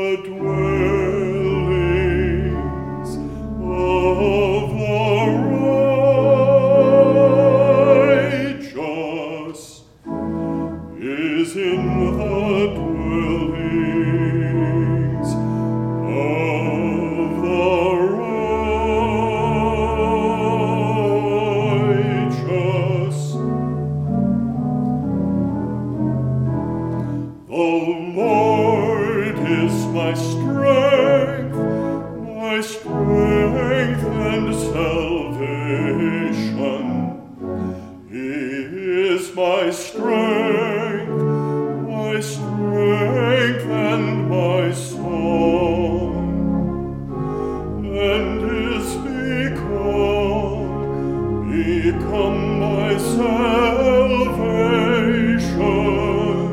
dwellings of the righteous is in the dwellings of the righteous. The Lord is my strength and salvation. He is my strength and my song, and is become my salvation.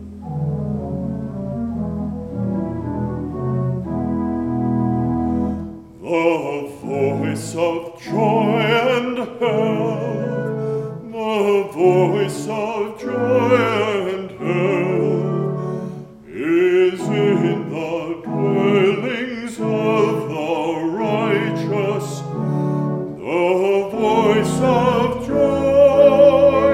The voice of joy and health, the voice of joy and health is in the dwellings of the righteous. The voice of joy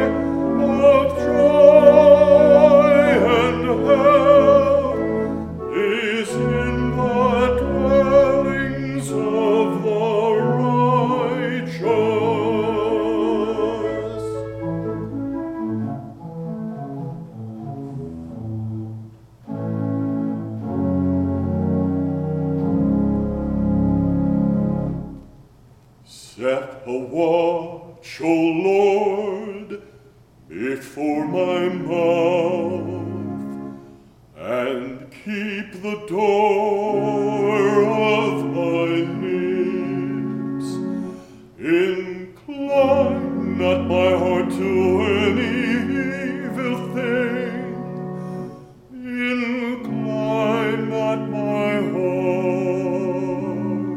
and health is in the dwellings of the righteous. Set a watch, O Lord, before my mouth, and keep the door of my lips. Incline not my heart to any evil thing. Incline not my heart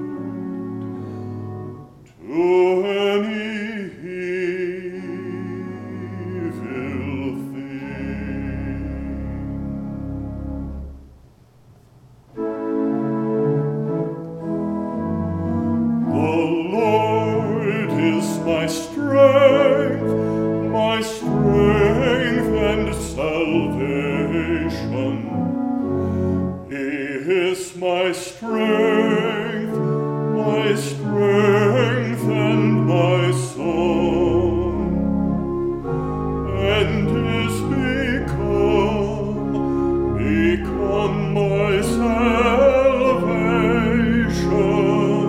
to any evil thing. The Lord is my strength and salvation. He is my strength and my song, and is become my salvation.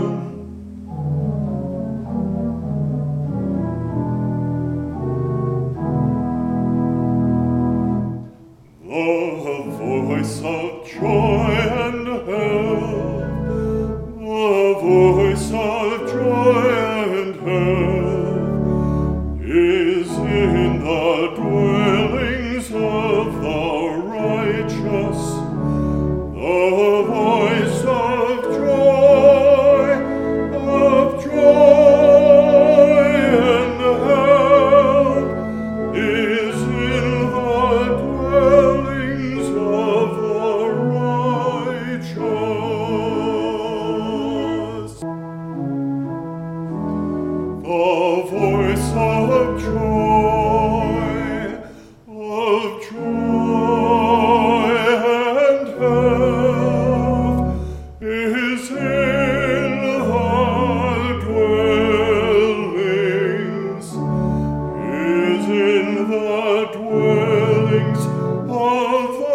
The voice of joy and health, the voice of joy and health is in the dwellings of the righteous. The voice of joy and health is in the dwellings of the righteous. The voice of joy and health is in the dwellings of